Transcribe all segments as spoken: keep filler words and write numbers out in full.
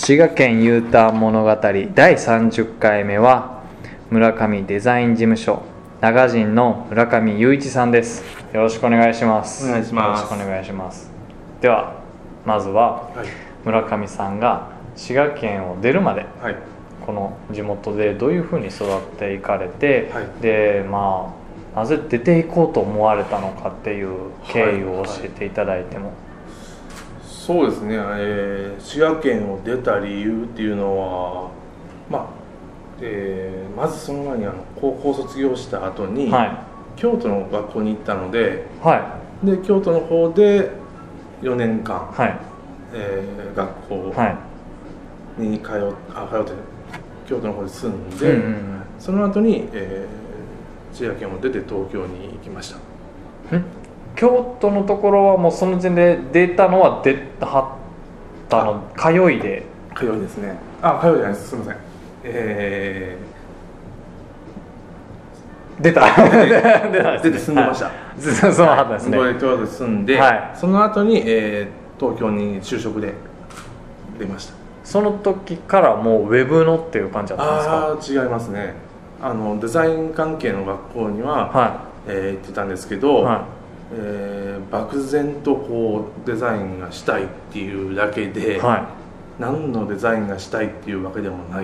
滋賀県 U ターン物語だいさんじゅっかいめは村上デザイン事務所長人の村上雄一さんです。よろしくお願いします。 お願いします。 よろしくお願いします。ではまずは、はい、村上さんが滋賀県を出るまで、はい、この地元でどういうふうに育っていかれて、はい、でまあなぜ出ていこうと思われたのかっていう経緯を教えていただいても。はいはい、 そうですね、えー、滋賀県を出た理由っていうのは、まあえー、まずその前にあの高校卒業した後に、はい、京都の学校に行ったので、はい、で京都の方でよねんかん、はい、えー、学校に通っ、あ通って京都の方で住んで、うんうんうん、その後に、えー、滋賀県を出て東京に行きました。 ん京都のところはもうその時点で出たのは出はったの通いで通いですね。あ通いじゃないです、すみません、えー、出た出て住んでました、はい、 そうなんですね。 東京で住んで、はい、その後に、えー、東京に就職で出ました。 その時からもうウェブのっていう感じだったんですか？あ違いますね。あのデザイン関係の学校には、はい、えー、行ってたんですけど、はい、えー、漠然とこうデザインがしたいっていうだけで、はい、何のデザインがしたいっていうわけでもない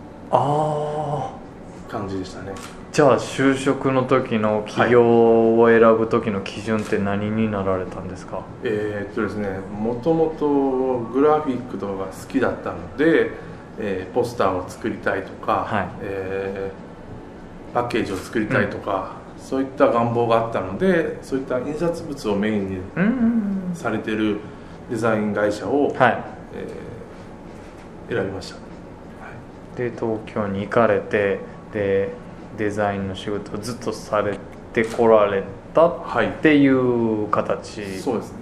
感じでしたね。 じゃあ就職の時の企業を選ぶ時の基準って何になられたんですか？はい、 えー、っとですねもともとグラフィックとかが好きだったので、えー、ポスターを作りたいとか、はい、えー、パッケージを作りたいとか、うん、そういった願望があったので、そういった印刷物をメインにされているデザイン会社を、はい、えー、選びました。はい、 で東京に行かれて、でデザインの仕事をずっとされてこられたっていう形、はい、 そうですね、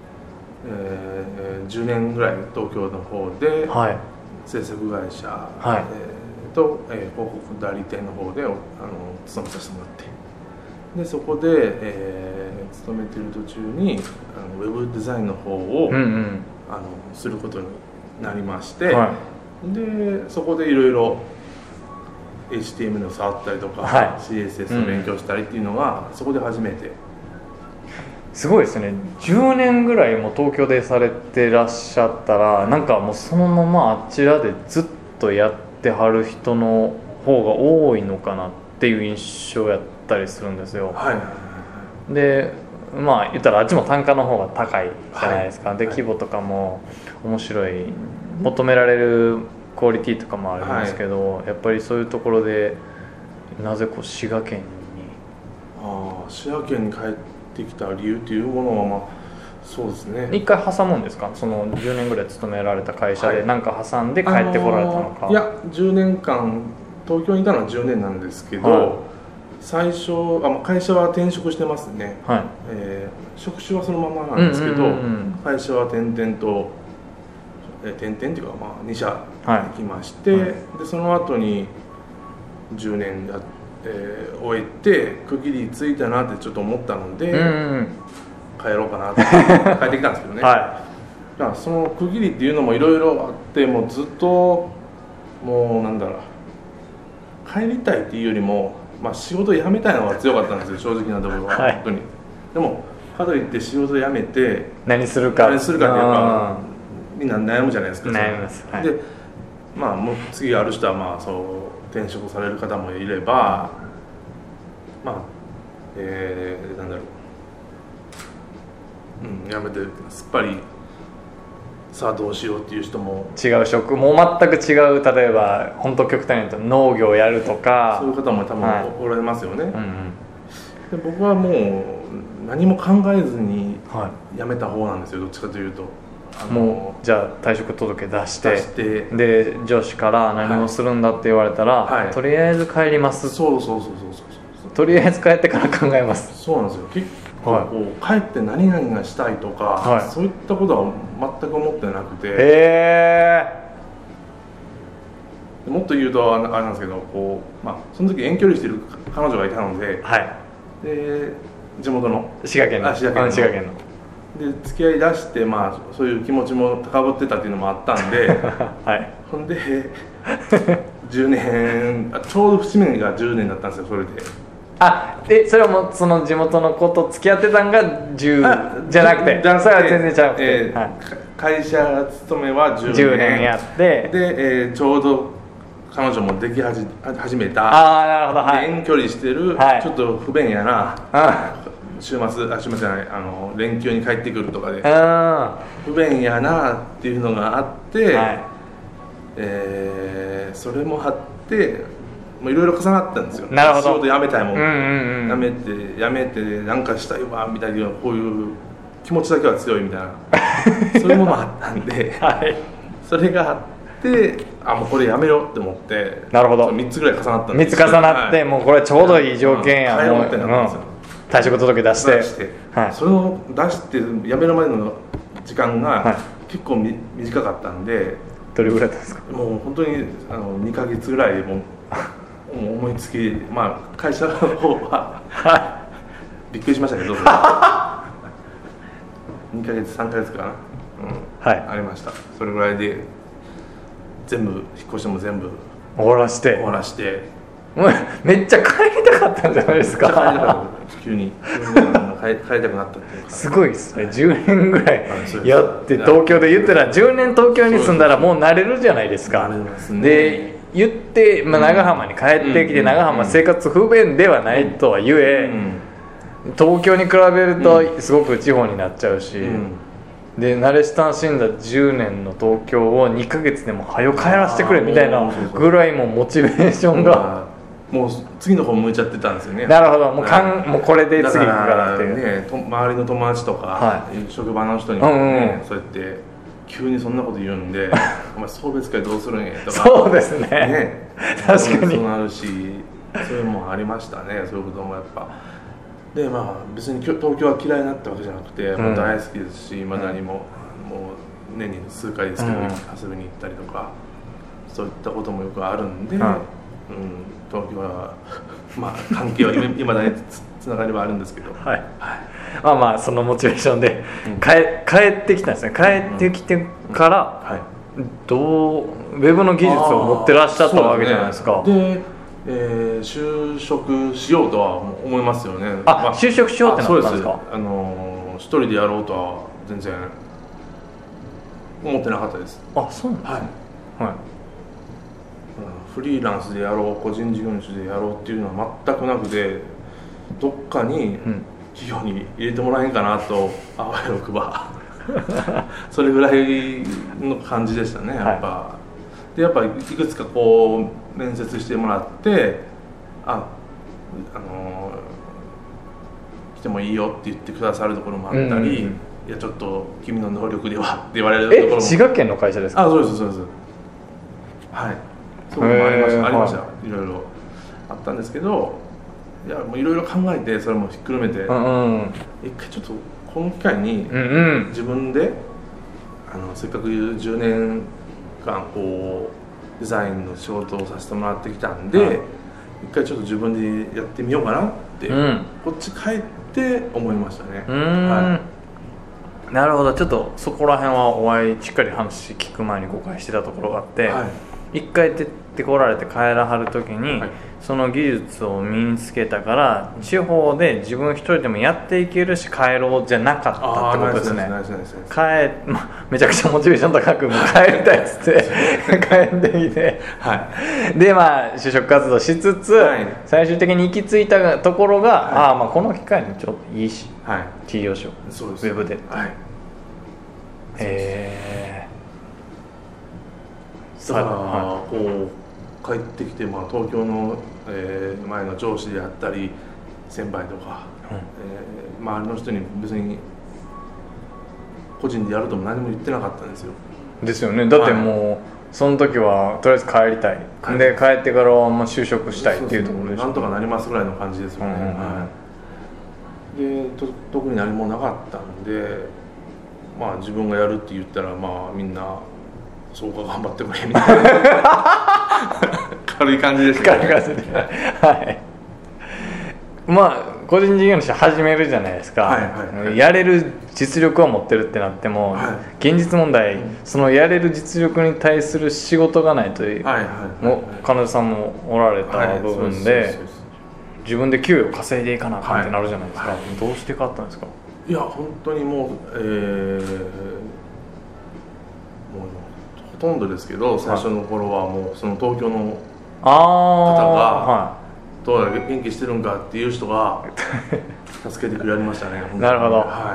えー、じゅうねんぐらい東京の方で、はい、制作会社、はい、えー、と、えー、広告代理店の方であの勤めさせてもらって、でそこで、えー、勤めている途中にあのウェブデザインの方を、うんうん、あのすることになりまして、はい、でそこでいろいろ エイチティーエムエル を触ったりとか、はい、シーエスエス の勉強したりっていうのが、うん、そこで初めて。 すごいですね。じゅうねんぐらいも東京でされてらっしゃったら、なんかもうそのままあちらでずっとやってはる人の方が多いのかなっていう印象やったりするんですよ。はい、でまあ言ったらあっちも単価の方が高いじゃないですか。はい、で規模とかも面白い、求められるクオリティとかもありますけど、はい、やっぱりそういうところでなぜこう滋賀県にああ滋賀県に帰ってきた理由というものは、まあそうですね、 一回挟むんですか？そのじゅうねんぐらい勤められた会社で何か挟んで帰ってこられたのか？ はい、あのー、いやじゅうねんかん東京にいたのはじゅうねんなんですけど、はい、最初あ会社は転職してますね。はい、えー、職種はそのままなんですけど、うんうんうんうん、会社は転々とえ転々っていうか、まあ、にしゃ行きまして、はいはい、でその後にじゅうねんや、えー、終えて区切りついたなってちょっと思ったので、うんうん、帰ろうかなって帰ってきたんですけどね。はい、だからその区切りっていうのもいろいろあって、もうずっともうなんだろう、帰りたいっていうよりも、まあ、仕事辞めたいのが強かったんですよ、正直なところは。はい、本当に。でもかといって仕事辞めて何するか何するかっていうかみんな悩むじゃないですか。 悩みます、はい、 でまあもう次ある人はまあそう転職される方もいれば、まあえー、なんだろう、うん、やめてすっぱりさあどうしようっていう人も、 違う職もう全く違う、例えば本当極端に言うと農業をやるとか、 そういう方も多分おられますよね。はい、うんうん、で僕はもう何も考えずに辞めた方なんですよ、どっちかというと。 もうじゃあ退職届出して、してで上司から何をするんだって言われたら、はいはい、とりあえず帰ります。 そうそうそうそうそうとりあえず帰ってから考えます。 そうなんですよ。結構、はい、帰って何々がしたいとか、はい、そういったことは全く思ってなくて、へー、もっと言うとあれなんですけど、こう、まあ、その時遠距離してる彼女がいたので、はい、で地元の滋賀県のあ滋賀県の滋賀県ので付き合いだして、まあ、そういう気持ちも高ぶってたっていうのもあったんで、 はい、 ほんでじゅうねんちょうど節目がじゅうねんだったんですよ。それであえそれはもうその地元の子と付き合ってたんがじゅうじゃなくて、それは全然ちゃうくて、 えーはい、会社勤めはじゅうねん、 じゅうねんやって、 で、えー、ちょうど彼女もできはじ始めた、 ああなるほど、はい、 遠距離してる、はい、ちょっと不便やな、週末あ週末じゃないあの連休に帰ってくるとかで不便やなっていうのがあって、はい、えー、それもあっていろいろ重なったんですよ。 なるほど。 仕事辞めたいもん、 うんうんうん、 辞めて辞めてなんかしたいわみたいな、こういう気持ちだけは強いみたいなそういうものもあったんで、はい、それがあってあもうこれやめようって思って。なるほど。みっつぐらい重なったんですみっつ重なって、はい、もうこれちょうどいい条件や、 変えようってなったんですよ、 うん、退職届出して、 はい、それを出して辞めるまでの時間が結構み短かったんで。 どれぐらいだったんですか。 もう本当にあのにかげつぐらいもうもう思いつき、まあ会社の方はびっくりしましたけどにかげつさんかげつかな、うんはい、ありました。それぐらいで全部引っ越しも全部終わらして終わらしてめっちゃ帰りたかったんじゃないですか。 めっちゃ帰りたかった急に帰, 帰りたくなったっていうかすごいですね。じゅうねんぐらいやって東京で言ったらじゅうねん東京に住んだらもう慣れるじゃないですか。で言って、まあ、長浜に帰ってきて長浜生活不便ではないとは言え、東京に比べるとすごく地方になっちゃうし、で慣れ親しんだじゅうねんの東京をにかげつでも早く帰らせてくれみたいなぐらいもモチベーションがもう次の方向いちゃってたんですよね。 なるほど。もうかんもうこれで次行くからっていうね、と周りの友達とか、はい、職場の人にもね、うんうん、そうやって急にそんなこと言うんでお前送別会どうするんやとかそうです ね, ね確かにそうなるし、そういうのもありましたね。そういうこともやっぱで、まあ別に東京は嫌いになったわけじゃなくて、うん、もう大好きですし、まだにも、うん、もう年に数回ですけど、うん、遊びに行ったりとかそういったこともよくあるんで、うんうん、東京はまあ関係は今だにつながりはあるんですけど、はいはい、 まあまあそのモチベーションで帰、うん、帰ってきたんですね。帰ってきてから、うんはい、どうウェブの技術を持ってらっしゃったわけじゃないですか。 で、ねえー、就職しようとは思いますよね。 あ、まあ、就職しようってなったんですか。 あの一人でやろうとは全然思ってなかったです。 あ、そうなんですね、はいはい、 フリーランスでやろう個人事業主でやろうっていうのは全くなくて、どっかに企業に入れてもらえんかなとあわよくばそれぐらいの感じでしたね。やっぱ、はい、でやっぱいくつかこう面接してもらってあ、あのー、来てもいいよって言ってくださるところもあったり、うんうんうん、いやちょっと君の能力ではって言われるところも。 え、滋賀県の会社ですか。 あ、そうですそうです。はい、そういうのもありました、ありました、はい、いろいろあったんですけど、いやもういろいろ考えてそれもひっくるめて、うんうん、一回ちょっとこの機会に自分で、うんうん、あのせっかくじゅうねんかんこうデザインの仕事をさせてもらってきたんで、はい、一回ちょっと自分でやってみようかなって、うん、こっち帰って思いましたね。 うん、はい、なるほど。ちょっとそこら辺はお会いしっかり話聞く前に誤解してたところがあって、はい、一回出てこられて帰らはる時に、はい、その技術を身につけたから地方で自分一人でもやっていけるし帰ろうじゃなかったってことですね。帰、ま、めちゃくちゃモチベーション高く帰りたいっつって帰ってきて、はい、でまあ就職活動しつつ、はい、最終的に行き着いたところが、はい、ああまあこの機会にちょっといいし、はい、企業書ウェブで、はい、へえだからこう帰ってきて、まあ、東京の、えー、前の上司であったり先輩とか、うんえー、周りの人に別に個人でやるとも何も言ってなかったんですよ。 ですよね。だってもう、はい、その時はとりあえず帰りたい、はい、で帰ってからはまあ就職したいっていうところでしょ。 なんとかなりますぐらいの感じですよね、うんうんうんはい、でと特に何もなかったんで、まあ自分がやるって言ったらまあみんなそうか頑張ってくれみたいな軽い感じでしたね。 軽い感じではい。まあ個人事業主始めるじゃないですか、 はいはいはい、 やれる実力は持ってるってなっても、はい、現実問題、うん、そのやれる実力に対する仕事がないという、はいはいはい、もう彼女さんもおられた部分で、はい、自分で給与稼いでいかなあかんってなるじゃないですか、はいはい、どうして変わったんですか？ いや本当にもう、えー、もうほとんどですけど最初の頃はもうその東京の方がどうやら元気してるんかっていう人が助けてくれましたねなるほど、 はい、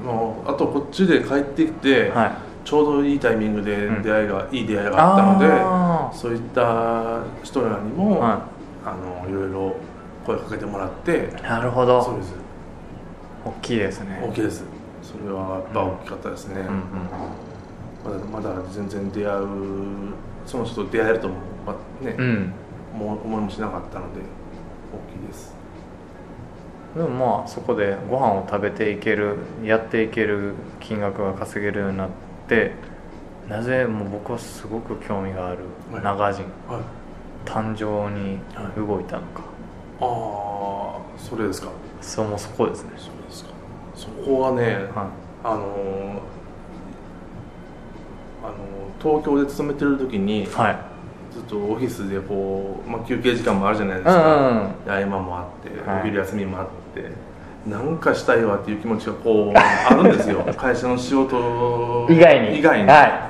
もうあとこっちで帰ってきて、はい、ちょうどいいタイミングで出会いが、うん、いい出会いがあったのでそういった人らにも、はい、あのいろいろ声かけてもらって。 なるほど。 そうです。 大きいですね。 大きいです。それはやっぱ大きかったですね、うんうん、まだまだ全然出会うその人と出会えるとも、ね、うん、も思いもしなかったので大きいです。 でもまあそこでご飯を食べていけるやっていける金額が稼げるようになってなぜもう僕はすごく興味がある長人、はいはい、誕生に動いたのか、 はい、ああそれですか。 そうもうそこですね。 そうですか。そこはね、はい、あのあの東京で勤めてる時に、はい、ずっとオフィスでこう、まあ、休憩時間もあるじゃないですか、うんうん、合間もあって、はい、お昼休みもあってなんかしたいわっていう気持ちがこうあるんですよ会社の仕事以外に以外に、はい、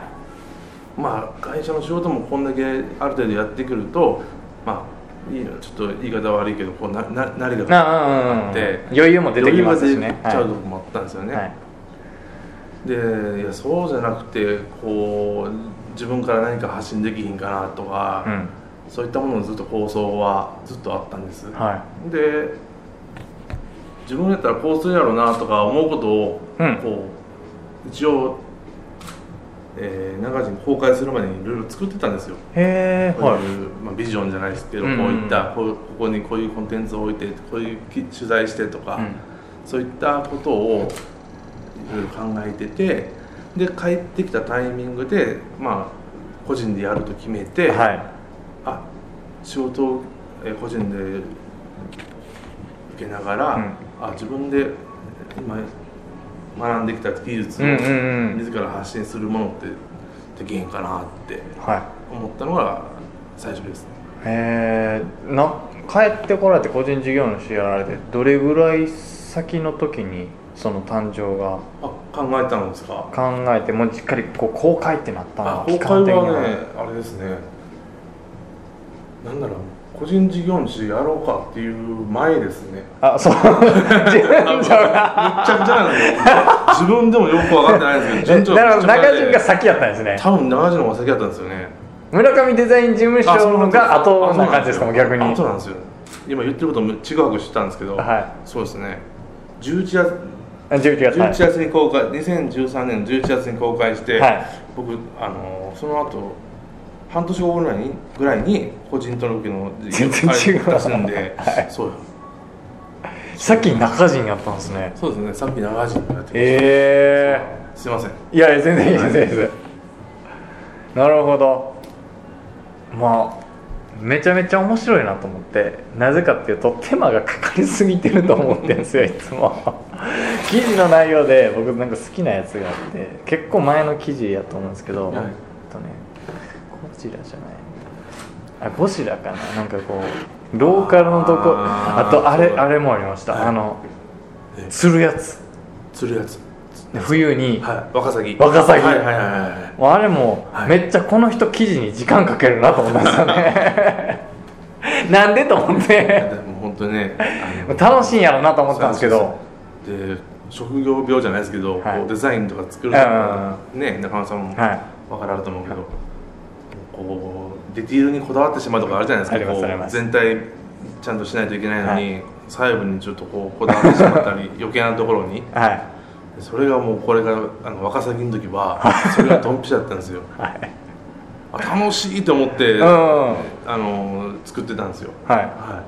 まあ会社の仕事もこんだけある程度やってくるとまあいいのちょっと言い方悪いけどこうなな慣れがあって余裕も出てきますしね。 余裕が出ちゃうとこもあったんですよね、はい、でいやそうじゃなくてこう自分から何か発信できひんかなとか、うん、そういったもののずっと構想はずっとあったんです、はい、で自分やったらこうするやろうなとか思うことをこう、うん、一応えー、長人公開するまでにいろいろ作ってたんですよ。 へー、 こういう、まあ、ビジョンじゃないですけど、うんうん、こういったこうここにこういうコンテンツを置いてこういう取材してとか、うん、そういったことをいろいろ考えててで帰ってきたタイミングで、まあ、個人でやると決めて、はい、あ仕事を、えー、個人で受けながら、うん、あ自分で今学んできた技術を自ら発信するものってできへんかなって思ったのが最初ですね。 へえ。な帰ってこられて個人事業主やられてどれぐらい先の時にその誕生があ考えたのですか？ 考えてもうしっかりこう公開ってなったの公開はねあれですねなんだろう個人事業主やろうかっていう前ですね。 あ、そう。自分めっちゃくちゃなんですよ。自分でもよく分かってないんですけど、 だから中人が先やったんですね。 多分中人の方が先やったんですよね。 村上デザイン事務所が後な感じですかも逆に。 後なんですよ。今言ってることもちぐはぐしてたんですけど、はい、そうですね。じゅういちがつじゅういちがつに公開、にせんじゅうさんねんのじゅういちがつに公開して、はい、僕あのその後半年後ぐらいにぐらいに個人登録の全然違う出すんで、はい、そうよ。 さっき中人やったんですね。 そうですね。さっき中人やってました。 えー、すいません。 いや全然いいです全然。なるほど。まあめちゃめちゃ面白いなと思って、なぜかっていうと手間がかかりすぎてると思ってるんですよいつも。記事の内容で僕なんか好きなやつがあって結構前の記事やと思うんですけど、はい、えっとねゴジラじゃないあゴジラかななんかこうローカルのとこ あ, あとあれあれもありました、はい、あの釣るやつ釣るやつ冬に、 はい、ワカサギワカサギ、 はいはいはいはい、 もうあれも、はい、めっちゃこの人記事に時間かけるなと思ったんですよねなんでと思ってでも本当にね楽しいんやろなと思ったんですけどで職業病じゃないですけど、はい、こうデザインとか作るとかね中野さんも分かられると思うけど、はい、こうディティールにこだわってしまうとかあるじゃないですか。こう全体ちゃんとしないといけないのに、はい、細部にちょっとこうこだわってしまったり余計なところに、はい、それがもうこれがあのワカサギの時はそれがドンピシャだったんですよ、はい、あ楽しいと思って、うん、あの作ってたんですよ。はい、はい、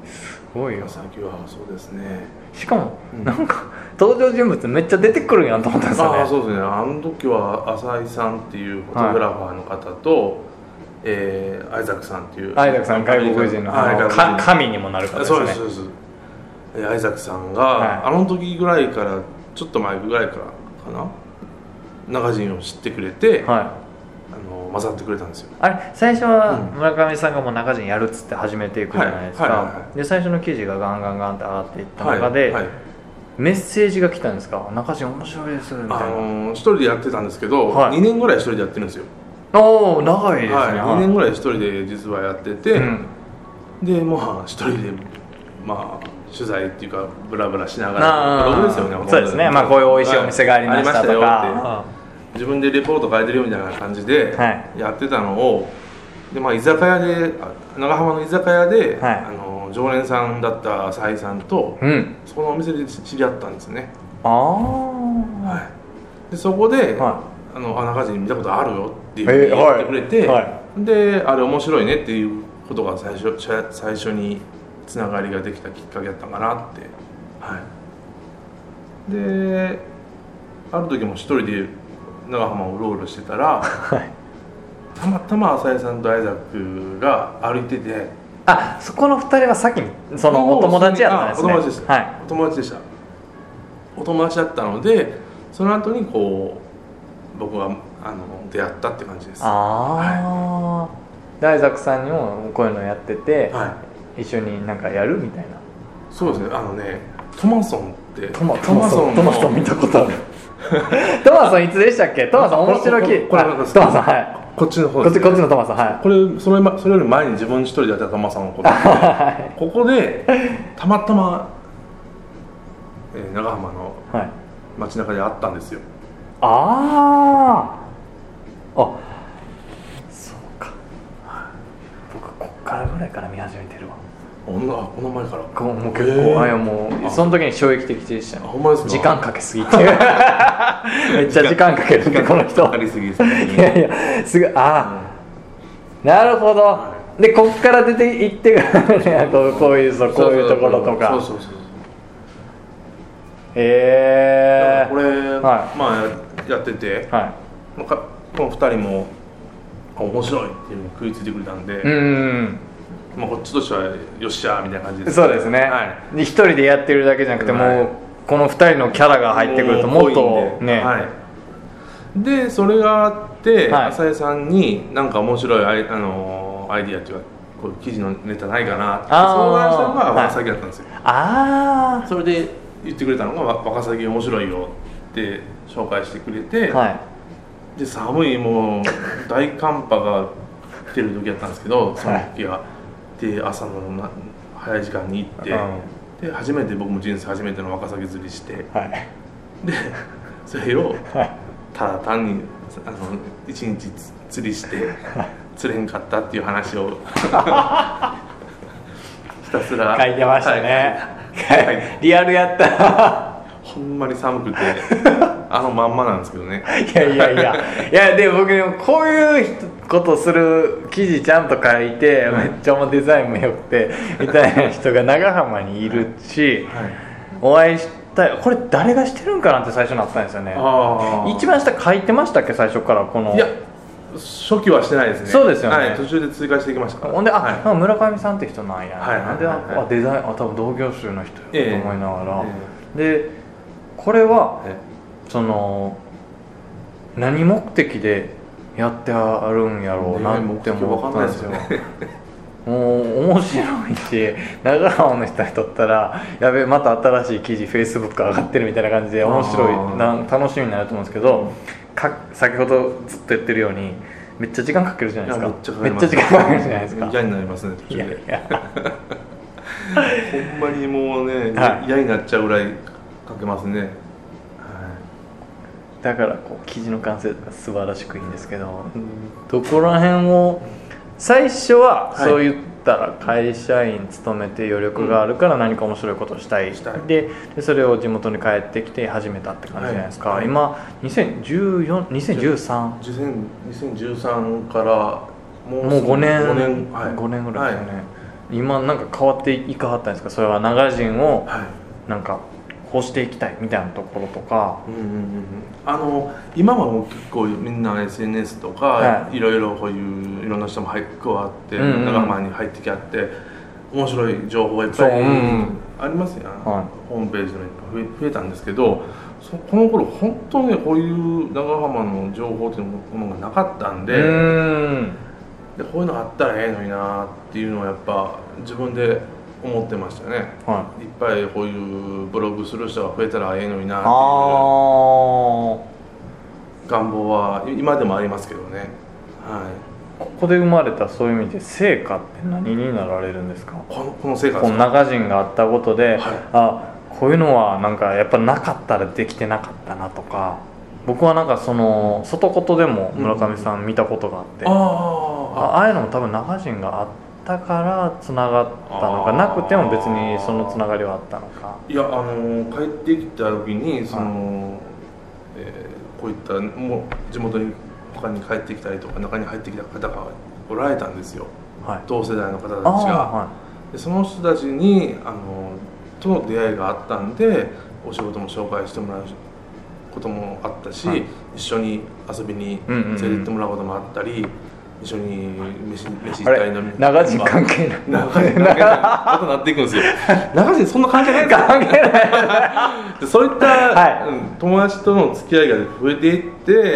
すごいよ。 さっきはそうですね。 しかも、うん、なんか登場人物めっちゃ出てくるんやんと思ったんですよね。 ああそうですね。あの時は浅井さんっていうフォトグラファーの方と、はいえー、アイザックさんっていうアイザックさん外国人の、あの神にもなる方ですね。 そうですそうです。 アイザックさんが、 はい、 あの時ぐらいからちょっと前ぐらいからかな中陣を知ってくれて、はい、あの混ざってくれたんですよ。 あれ最初は村上さんがもう中陣やるっつって始めていくじゃないですか、はいはいはいはい、で最初の記事がガンガンガンって上がっていった中で、はいはい、メッセージが来たんですか？中陣面白いですみたいな。あのー、一人でやってたんですけど、はい、にねんぐらい一人でやってるんですよ。 おお長いですね、はい、 にねんぐらい一人で実はやってて、うん、でまあ一人でまあ取材っていうかブラブラしながらブログですよね。 そうですね、まあこういう美味しいお店がありましたとか、 はい、自分でレポート書いてるよみたいな感じでやってたのを、で、まあ、居酒屋で長浜の居酒屋で、はい、あの常連さんだった浅井さんと、うん、そこのお店で知り合ったんですね。あ、はい、でそこで、はい、あの中陣見たことあるよっていうふうに言ってくれて、はいはい、であれ面白いねっていうことが最初最初につながりができたきっかけだったかなって、はい、である時も一人で長浜をうろうろしてたら、はい、たまたま浅井さんとアイザックが歩いてて、 あ、そこのふたりは先にそのお友達やったんですね。 お友達でした、はい、お友達でしたお友達だったので、その後にこう僕はあの出会ったって感じです。ああ、 はい、でアイザックさんにもこういうのやってて、はい、一緒になんかやるみたいな。 そうですね、あのねトマソンってトマトマソントマソン見たことあるトマソンいつでしたっけ？トマソン面白い。これトマソン、はい、 こっちの方です、ね、こっちこっちのトマソン、はい、 これそれそれより前に自分一人でやってたトマソンのことでここでたまたま、えー、長浜の街中で会ったんですよ。 ああ、あ、そうか、僕こっからぐらいから見始めてるわ。 この前からこもう結構、えー、もうその時に衝撃的でしたね。 ほんまですか？ 時間かけすぎてめっちゃ時間かけるってこの人かかりすぎですね。 いやいやすごい、あ、うん、なるほど、はい、でこっから出て行ってからこう、こういうそうこういうところとか、そうそうそうそう、 えー、だからこれ、はい、まあやってて、はい、まあ、このふたりも面白いっていうのに食いついてくれたんで、うん、まあ、こっちとしてはよっしゃーみたいな感じです、ね、 そうですね、はい、一人でやってるだけじゃなくて、はい、もうこのふたりのキャラが入ってくるともっとね、はい、 でそれがあって、はい、浅井さんになんか面白いアイ、あのー、アイディアっていうかこういう記事のネタないかなって相談したのがワカサギだったんですよ。ああ、それで言ってくれたのがワカサギ面白いよって紹介してくれて、はい、で寒いもう大寒波が来てる時やったんですけど、その時は、はい、で朝の早い時間に行って、うん、で初めて僕も人生初めてのワカサギ釣りして、はい、でそれをただ単にあの一日釣りして釣れんかったっていう話をひたすら書いてましたね、はい、リアルやったほんまに寒くてあのまんまなんですけどね。 いやいやいやいや、でも僕でもこういうことする記事ちゃんと書いて、うん、めっちゃもうデザインもよくてみたいな人が長浜にいるし、はいはい、お会いしたい。これ誰がしてるんかなって最初なったんですよね。一番下書いてましたっけ最初から？この、 いや初期はしてないですね。 そうですよね、 はい、途中で追加していきましたから。 ほんで、あ、はい、村上さんって人なんや、はい、で、はい、あ、デザイン、あ、多分同業種の人と思いながら、えー、でこれは、えー、その何目的でやってあるんやろうなって思ったんですよ。もう面白いし、長浜の人にとったらやべえまた新しい記事 Facebook 上がってるみたいな感じで面白いな、楽しみになると思うんですけど、か先ほどずっと言ってるようにめっちゃ時間かけるじゃないですか。めっちゃ時間かけるじゃないですか。 嫌になりますね途中で。いやいやほんまにもうね、はい、嫌になっちゃうぐらいかけますね。 だからこう記事の完成とか素晴らしくいいんですけど、どこら辺を最初はそう言ったら会社員勤めて余力があるから何か面白いことをしたい、うん、で, でそれを地元に帰ってきて始めたって感じじゃないですか、はい、今にせんじゅうよん、にせんじゅうさんにせんじゅうさんからもう、もうごねん、ごねん、はい、ごねんぐらいですよね、はい、今なんか変わっていかはったんですか？それは長陣をなんかこうしていきたいみたいなところとか、うんうんうん、 あの今はもう結構みんな エスエヌエス とか、はい、いろいろこういういろんな人も入加わって、うんうん、長浜に入ってきあって面白い情報がいっぱいありますよ、はい、ホームページのいっぱい増え、増えたんですけど、そこの頃本当にねこういう長浜の情報っていうものがなかったんで、うーんでこういうのあったらええのになっていうのはやっぱ自分で思ってましたね、はい、いっぱいこういうブログする人が増えたらええのになっていう願望は今でもありますけどね、はい、 ここで生まれたそういう意味で成果って何になられるんですか？ この、この成果ですか？この中人があったことで、はい、あこういうのはなんかやっぱなかったらできてなかったなとか、僕はなんかその外言でも村上さん見たことがあって、うん、あああいうのも多分中人があったからつながったのか、なくても別にそのつながりはあったのか。 いや、あの帰ってきた時にその、はいえーこういったもう地元に他に帰ってきたりとか中に入ってきた方がおられたんですよ、はい、同世代の方たちが、はい、でその人たちにあのとの出会いがあったんでお仕事も紹介してもらうこともあったし、はい、一緒に遊びに連れて行ってもらうこともあったり、うんうんうん、一緒に飯飯行ったり飲み長人関係ない長人関係ないまたなっていくんですよ長人そんな関係ないですか？関係ないそういった、はい、友達との付き合いが増えていって、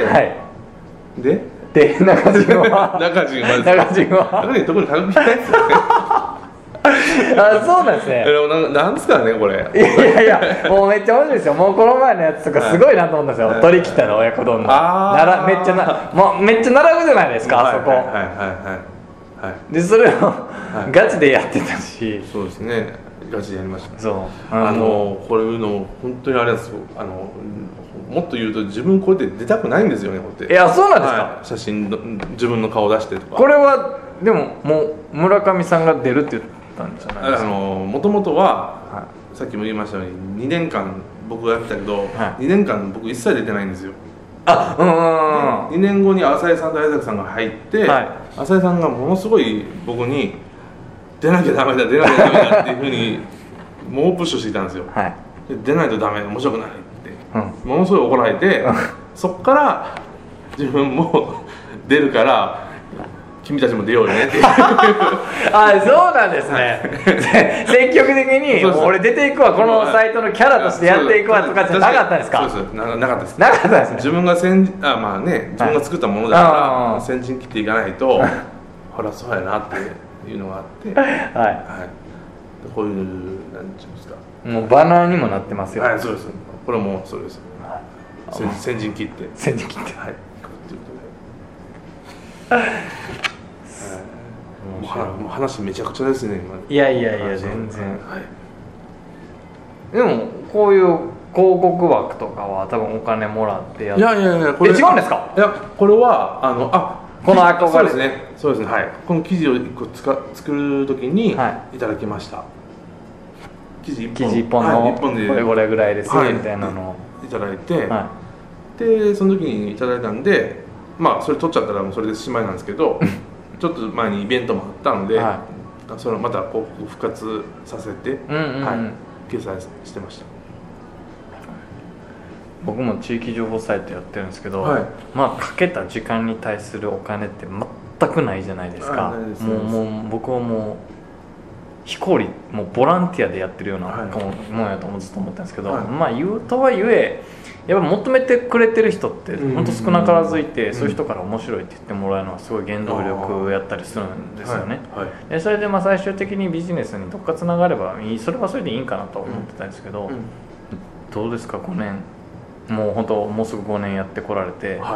はい、でで中人は中人は中人は中人特に頼みたいですよねあ、そうなんですね。 な, なんですかねこれ。 いやいやもうめっちゃ面白いですよ。もうこの前のやつとかすごいなと思ったんですよ、はい、鳥北の親子丼のならめっちゃなもうめっちゃ並ぶじゃないですか、はい、あそこ、はいはいはいはい、でそれを、はい、ガチでやってたし。 そうですね、ガチでやりました、ね、 そうあのこれいうの本当にあれですよ、あのもっと言うと自分こうやって出たくないんですよね、こうやって。 いやそうなんですか、 はい、写真の自分の顔出してとか。 これはでももう村上さんが出るって言ったんじゃないですか。 もともとは、はい、さっきも言いましたようににねんかん僕がやってたけど、はい、にねんかん僕一切出てないんですよ。 あ、うんうんうん、 にねんごに浅井さんと綾崎さんが入って、はい、浅井さんがものすごい僕に出なきゃダメだ出なきゃダメだっていうふうに猛プッシュしていたんですよ、はい、で出ないとダメ、面白くないって、うん、ものすごい怒られてそっから自分も出るから君たちも出ようよねっていうあ、そうなんですね積極的に俺出ていくわ、このサイトのキャラとしてやっていくわとかじゃなかったんですか？ そうです、な, なかったですなかったですね。 自分が先あまあね自分が作ったものだから、はい、先陣切っていかないとほらそうやなっていうのがあってはい、はい、こういうなんていうんですか、 もうバナーにもなってますよ。 はい、そうです、これもそうです、はい、先陣切って先陣切ってはいということでもう話めちゃくちゃですね今。 いやいやいや全然、はい、でもこういう広告枠とかは多分お金もらってやって。 いやいやいやこれえ違うんですか？ いやこれはあのあこの憧れそうですねそうですね、はい、この記事をいっこつか作る時にいただきました、はい、記事いっぽん、 記事いっぽんの、はい、いっぽんでこれぐらいぐらいです、はい、みたいなのをいただいて、はい、でその時にいただいたんで、まあそれ取っちゃったらもうそれでしまいなんですけどちょっと前にイベントもあったので、はい、それをまたこう復活させて、うんうんうん、はい、掲載してました。 僕も地域情報サイトやってるんですけど、はい、まあかけた時間に対するお金って全くないじゃないですか。もうもう僕はもう非効率、もうボランティアでやってるようなもんやとずっと思ったんですけど、はい、まあ言うとはいえやっぱ求めてくれてる人って本当少なからずいて、うん、そういう人から面白いって言ってもらえるのはすごい原動力やったりするんですよね、はいはい、でそれでまあ最終的にビジネスにどっかつながればいい、それはそれでいいんかなと思ってたんですけど、うんうん、どうですかごねん、もう本当もうすぐごねんやってこられて、はい、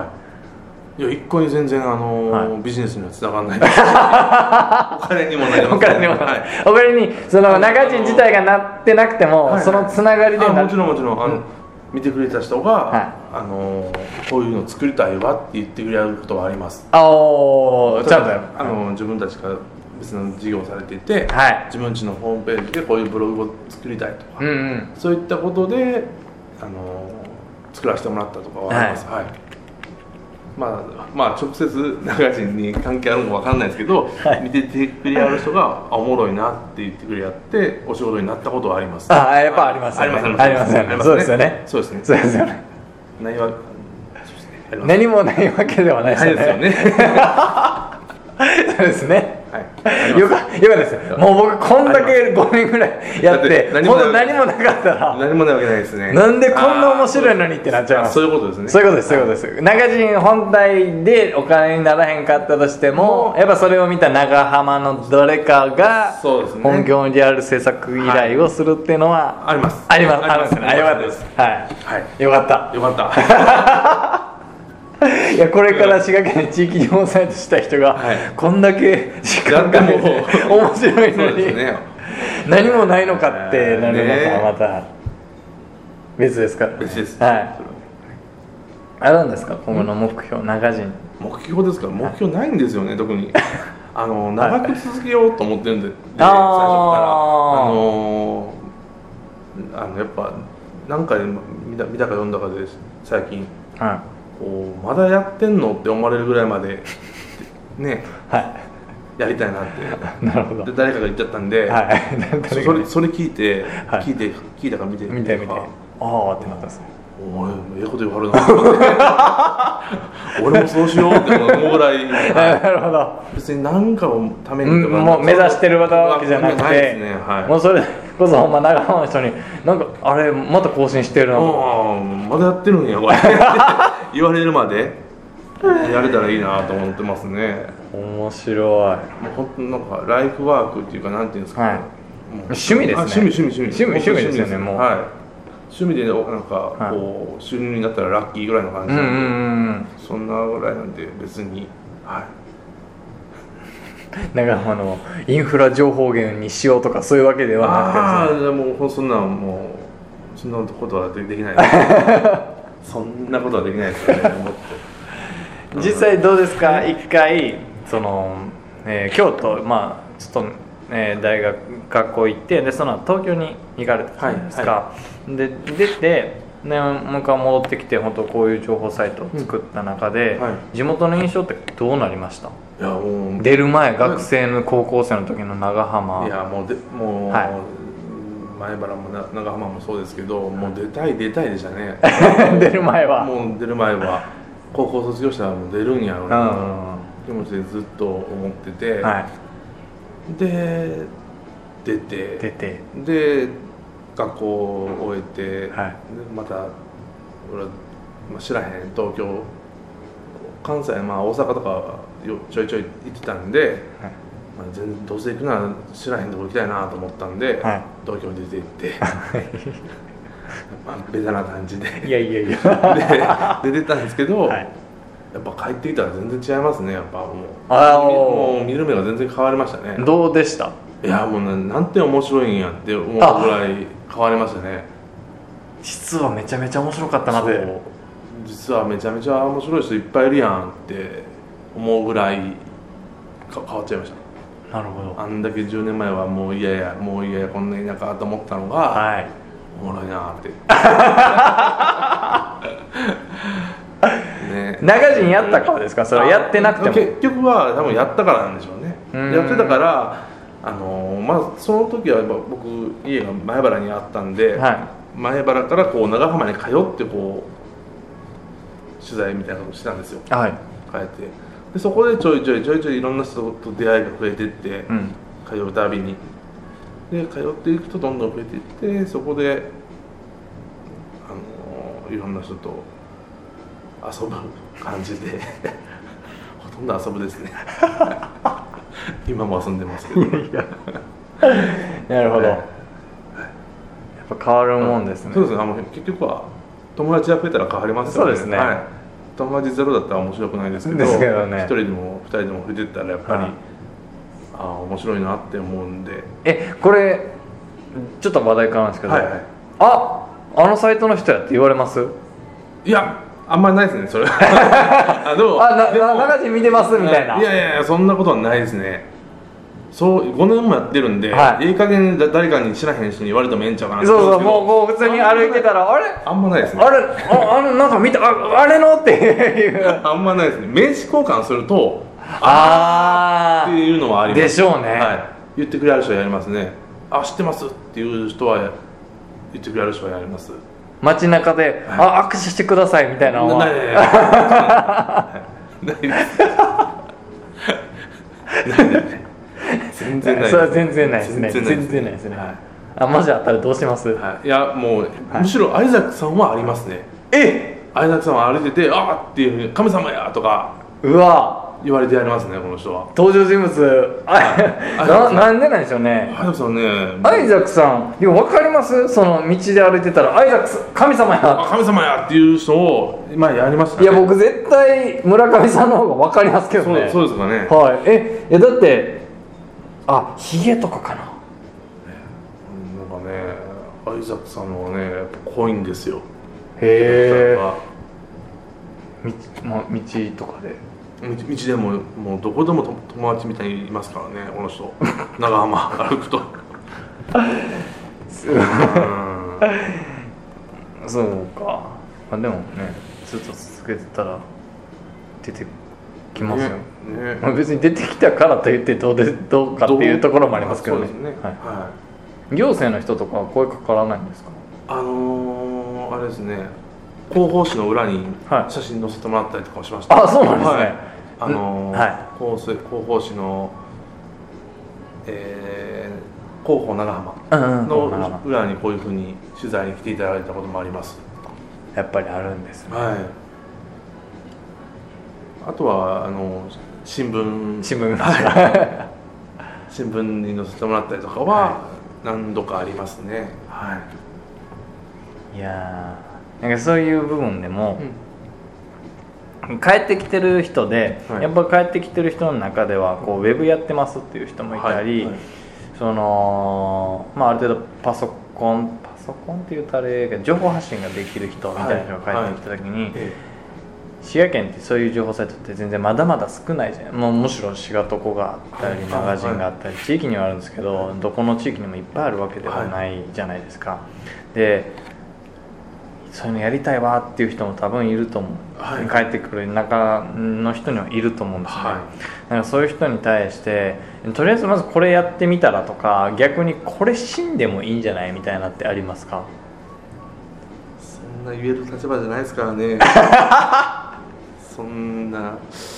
いや一向に全然あのーはい、ビジネスにはつながらないですお金にもなります、ね、お金にもなる、はい、 お金にその中人自体がなってなくても、はい、そのつながりでなる、 もちろんもちろんあの、うん、見てくれた人が、はい、あのこういうのを作りたいわって言ってくれることはあります。 ああ、ちゃんとあの自分たちが別の事業をされていて、はい、自分ちのホームページでこういうブログを作りたいとか、うんうん、そういったことであの作らせてもらったとかはあります、はいはい、まあ、まあ直接中人に関係あるのか分かんないですけど、はい、見ててくれる人がおもろいなって言ってくれやってお仕事になったことはあります。 ああ、やっぱありますよね。ありますよね。そうですよね。 そうですね。 そうですよね。 何は何もないわけではないですよね。 そうですよね。 そうですね。 はいよかよかったです。もう僕こんだけごねんぐらいやって何もほんと何もなかったら何もないわけないですね。 なんでこんな面白いのにってなっちゃいます。 そういうことですね。 そういうことですそういうことです。長人本体でお金にならへんかったとしてもやっぱそれを見た長浜のどれかが本業のリアル制作依頼をするっていうのはありますありますありますね。あ、よかったです。はい、はい、よかったよかったいやこれから滋賀県で地域情報サイトした人が、はい、こんだけ時間かけて面白いのに、ね、何もないのかってなるのかまた別ですからね。 別です、 はい、あるんですか今後の目標長人。 目標ですから目標ないんですよね、はい、特にあの長く続けようと思ってるんで、はい、最初からあのー、あのやっぱ何回見たか読んだかで最近、はい、こうまだやってんのって思われるぐらいまでね、はい、やりたいなってなるほど。 で誰かが言っちゃったんで、はい、そ, れそれ聞いて、はい、聞いて聞いたから見て見て見てああってなったんですね。 おいええこと言わはるなと思って俺もそうしようって思うぐらい、はい、 なるほど。 別に何かのためにとか、 うん、もう目指してるわけじゃなくてないですね、はい、 もうそれこそほんま長浜の人になんかあれまた更新してるなとあまだやってるんやこれ言われるまでやれたらいいなと思ってますね。 面白い。 もう本当なんかライフワークっていうかなんていうんですか、ね、はい、 趣味ですね。 趣味趣味趣味趣味趣味ですよね。もう、 はい、趣味でなんかこう収入になったらラッキーぐらいの感じなんで、うんうんうん、そんなぐらいなんで別に、はい、 長浜のインフラ情報源にしようとかそういうわけではなくて、 ああもうそんなもうそんなことはできないそんなことはできないですよね。もっと実際どうですか。一回その、えー、京都まあちょっと、えー、大学学校行ってでその後東京に行かれたじゃないですか、はいはい、で出て、ね、もう一回戻ってきて本当こういう情報サイトを作った中で、うんはい、地元の印象ってどうなりました。 いやもう出る前学生の高校生の時の長浜。 いやもうでもう、はい、前原も長浜もそうですけどもう出たい出たいでしたね出る前はもう出る前は高校卒業したらもう出るんやろうな気持ちでずっと思ってて、はい、で出て出てで学校を終えて、はい、また俺は、まあ、知らへん東京関西、まあ、大阪とかちょいちょい行ってたんで、はい、まあ、全然どうせ行くなら知らへんとこ行きたいなと思ったんで、はい、東京に出て行ってまあベタな感じでいやいやいやで出てたんですけど、はい、やっぱ帰ってきたら全然違いますね。やっぱもうあもう見る目が全然変わりましたね。 どうでした。 いやもう な, なんて面白いんやって思うぐらい変わりましたね。 実はめちゃめちゃ面白かったなって。 実はめちゃめちゃ面白い人いっぱいいるやんって思うぐらいか変わっちゃいました。 なるほど。 あんだけじゅうねんまえはもう嫌やもう嫌やこんな田舎と思ったのが、はい、おもろいなってね、長人やったからですか。それはやってなくても結局は多分やったからなんでしょうね。うんやってたからあのー、まあその時は僕家が前原にあったんで、はい、前原からこう長浜に通ってこう取材みたいなことをしてたんですよ、はい、帰ってでそこでちょいちょいちょいちょいいろんな人と出会いが増えていって、うん、通うたびにで通っていくとどんどん増えていってそこで、あのー、いろんな人と遊ぶ感じでほとんど遊ぶですね今も遊んでますけどいやいやなるほど、はい、やっぱ変わるもんですね。 そうですね。あの結局は友達が増えたら変わりますよね。そうですね、はい、友達ゼロだったら面白くないですけどですけど、ね、ひとりでもふたりでも増えていったらやっぱり、はい、ああ面白いなって思うんで。 えこれちょっと話題変わるんですけど、はいはい、ああのサイトの人やって言われます？ いやあんまりないですねそれあでもあな長人見てますみたいな。 いやいやいやそんなことはないですね。そうごねんもやってるんで、はい、いい加減誰かに知らへん人に言われてもええんちゃうかなって。 そうそうもうもう普通に歩いてたらあれあんまないですね。 あれああのなんか見た あ, あれのっていうあんまないですね。名刺交換するとああっていうのはありますでしょうね、 はい、言ってくれる人はやりますね。あ知ってますっていう人は言ってくれる人はやります。 街中で、はい、あ握手してくださいみたいなのはないないですないです全然ないです。 それは全然ないですね。 全全然ないですね。はい、あ、もしあったらどうします？ はい、いやもう、はい、むしろ相崎さんはありますね。 え、 相崎さんは歩いてて、あーっていうふうに神様やとかうわ言われてやりますね、この人は。 登場人物、あな, なんでなんでしょうね。 相崎さんね、 相崎さん、いや分かります？その道で歩いてたら相崎神様や、 神様やっていう人を今やりましたね。 いや僕絶対村上さんの方が分かりますけどね。 そう、そうですかね。 はい。え、いやだってあ、ヒゲとかかな。 なんかね、相崎さんのね、やっぱ濃いんですよ。 へえ。道、ま、道とかで。 道, 道でももうどこでも友達みたいにいますからね、この人。長浜歩くと。 そうか。あ、でもね、ずっと続けてたら出てきますよ。ねね、まあ、別に出てきたからといってどうでどうかっていうところもありますけどね。そうですね。はい。はい、行政の人とかは声かからないんですか？ あのー、あれですね。広報誌の裏に写真載せてもらったりとかもしました。 はい、あ、そうなんですね。はい、 あのーはい、広, 広報誌の、えー、広報長浜の裏にこういうふうに取材に来ていただいたこともあります。 やっぱりあるんですね。はい、 あとはあの新聞新聞、 はい、新聞に載せてもらったりとかは何度かありますね。はい、 いやなんかそういう部分でも、うん、帰ってきてる人で、はい、やっぱ帰ってきてる人の中ではこうウェブやってますっていう人もいたり、はいはい、そのまあ、ある程度パソコンパソコンって言うとあれが情報発信ができる人みたいな人が帰ってきた時に、はいはい、滋賀県ってそういう情報サイトって全然まだまだ少ないじゃん。もうむしろ滋賀とこがあったり、はい、マガジンがあったり、はい、地域にはあるんですけど、どこの地域にもいっぱいあるわけではないじゃないですか。はい、でそういうのやりたいわっていう人も多分いると思う、はい、帰ってくる中の人にはいると思うんですね。はい、だからそういう人に対してとりあえずまずこれやってみたらとか、逆にこれ死んでもいいんじゃないみたいなってありますか？ そんな言える立場じゃないですからね。そんな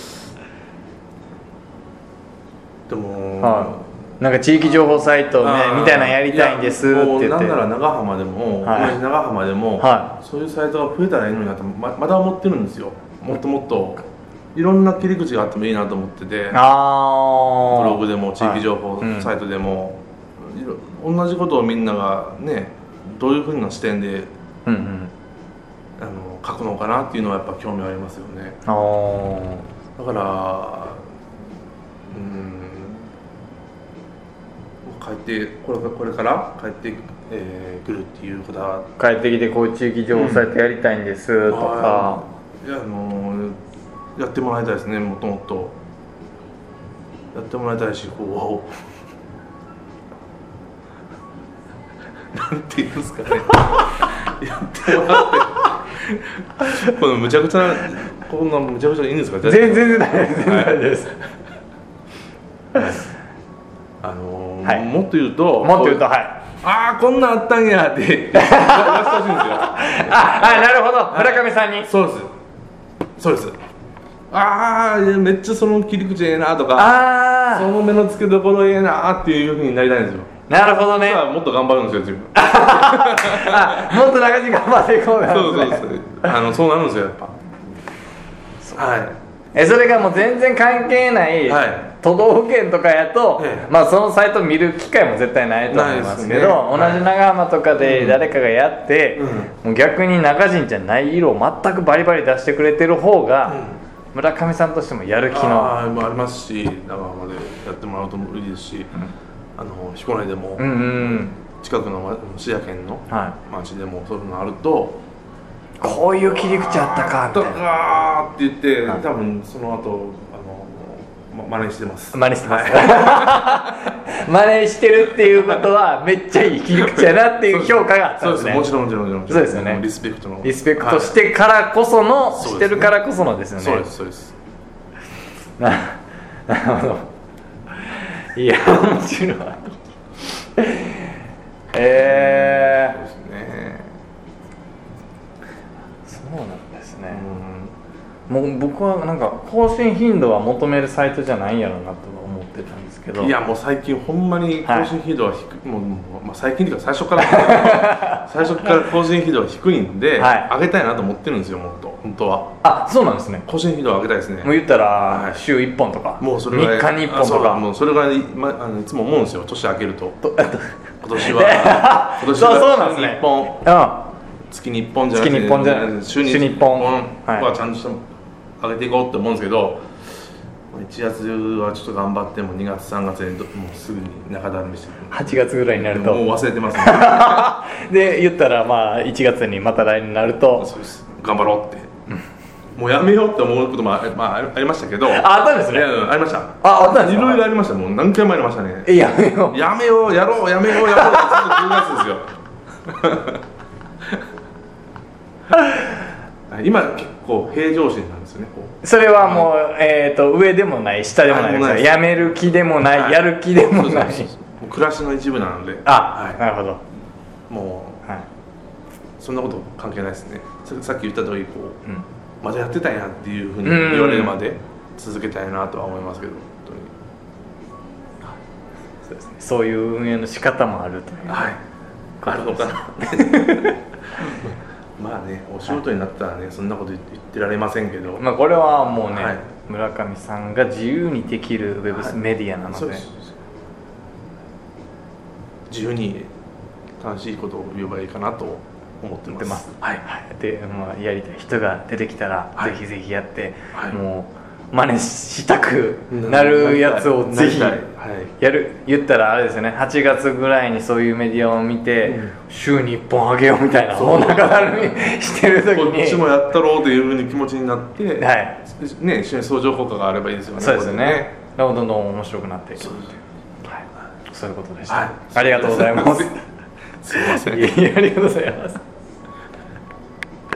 でも、はあなんか地域情報サイトねみたいなのやりたいんですって言って、 なんなら長浜でも、はい、同じ長浜でも、はい、そういうサイトが増えたらいいのになって ま, まだ思ってるんですよ。もっともっといろんな切り口があってもいいなと思ってて、あブログでも地域情報サイトでも、はいうん、同じことをみんながねどういうふうな視点で、うんうん、あの書くのかなっていうのはやっぱ興味ありますよね。あだからうん帰ってこれこれから帰って、えー、くるっていうことは帰ってきてこういう地域情報サイトやりたいんです、うん、とかいや、あのー、やってもらいたいですね。もっともっとやってもらいたいしこうなんていうんですかねやってもらってこのむちゃくちゃこんなむちゃくちゃいいんですか？ 全然大丈夫です全然大丈夫です、 はいあのーはい、もっと言うともっと言うとはいああこんなんあったんやって言わせてほしいんですよ。 ああなるほど、村上さんに。 そうですそうです。ああめっちゃその切り口ええなとか、あその目の付けどころええなっていうふうになりたいんですよ。 なるほどね。 もっと頑張るんですよ自分。 あもっと長時間頑張っていこうなんですね。 そうそうそうあのそうなるんですよやっぱ。はいえそれがもう全然関係ない、はい、都道府県とかやと、ええまあ、そのサイト見る機会も絶対ないと思いますけど、ねはい、同じ長浜とかで誰かがやって、うん、もう逆に中陣じゃない色を全くバリバリ出してくれてる方が、うん、村上さんとしてもやる気のあ, ありますし、長浜でやってもらうともいいですし、うん、あの彦根でも、うんうん、近くの滋賀県の町でもそういうのあるとこういう切り口あったかみたいなあーって言って、はい、多分その後あの真似してます真似してます、はい、真似してるっていうことはめっちゃいい切り口やなっていう評価があったんですね。 そうです、もちろんもちろんもちろんそうですよね。 リスペクトのリスペクトしてからこその、はい、してるからこそのですよね。 そうですそうですな, なるほど。いや面白いえー、そうですね。そうなんですね、うん、もう僕はなんか更新頻度は求めるサイトじゃないんやろうなと思ってってたんですけど、 いやもう最近ほんまに更新頻度は低い、はい、もう、まあ、最近というか最初から最初から更新頻度は低いんで、はい、上げたいなと思ってるんですよ、もっと本当は。 あ、そうなんですね。 更新頻度を上げたいですね。 もう言ったら、はい、週いっぽんとか、 もうそれぐらいみっかにいっぽんとか、 もうそれぐらい、ま、あのいつも思うんですよ、年明けると今年は今年は週にいっぽん、うん、月にいっぽんじゃなくて、 月にいっぽんじゃない、 週にいっぽんはちゃんと上げていこうって思うんですけど、いちがつはちょっと頑張ってもにがつさんがつでもうすぐに中だるみしてはちがつぐらいになるともう忘れてますねで言ったらまあいちがつにまた来年になるとそうです、頑張ろうって、もうやめようって思うことも あ,、まあ、ありましたけど、 あったんですね。 いやありました。 ああったんですか。 いろいろありました。もう何回もありましたね。 え、やめようやめようやろうやめようやろうずっと繰り返すんですよ今結構平常心なんですよね。こうそれはもう、えー、と上でもない下でもないですか。やめる気でもない、はい、やる気でもない。そうそうそう、もう暮らしの一部なので。 あ、はい、なるほど。 もう、はい、そんなこと関係ないですね。さっき言った通りこう、うん、まだやってたんやっていうふうに言われるまで続けたいなとは思いますけど、本当にそうですね。そういう運営の仕方もあるという、 はい、あるのかなまあね、お仕事になったらね、そんなこと言ってられませんけど、 まあこれはもうね、はい、村上さんが自由にできるウェブメディアなので、はい、 自由に楽しいことを言えばいいかなと思ってます。 はい、で、まあ、やりたい人が出てきたら、はい、ぜひぜひやって、はい、もう真似したくなるやつをぜひやる。言ったらあれですよね、はちがつぐらいにそういうメディアを見て、うん、週にいっぽんあげようみたいな、もう中だるみしてる時にこっちもやったろうというふうに気持ちになって、はい、ね、一緒に相乗効果があればいいですよね。 そうですよね。どんどん面白くなっていく。そう、はい、そういうことでした、はい、ありがとうございます。 すいません。 いや、ありがとうございます。